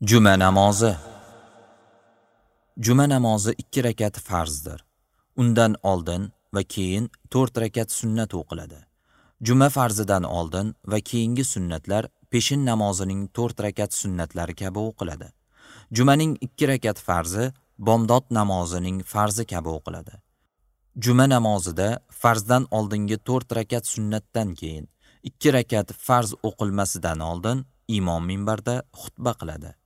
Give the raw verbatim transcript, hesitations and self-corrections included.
Juma namozi. Juma namozi ikki rakat farzdir. Undan oldin va keyin to'rt rakat sunnat o'qiladi. Juma farzidan oldin va keyingi sunnatlar peshin namozining to'rt rakat sunnatlari kabi o'qiladi. Jumaning ikki rakat farzi bomdod namozining farzi kabi o'qiladi. Juma namozida farzdan oldingi to'rt rakat sunnatdan keyin ikki rakat farz o'qilmasidan oldin imom minbarda xutba qiladi.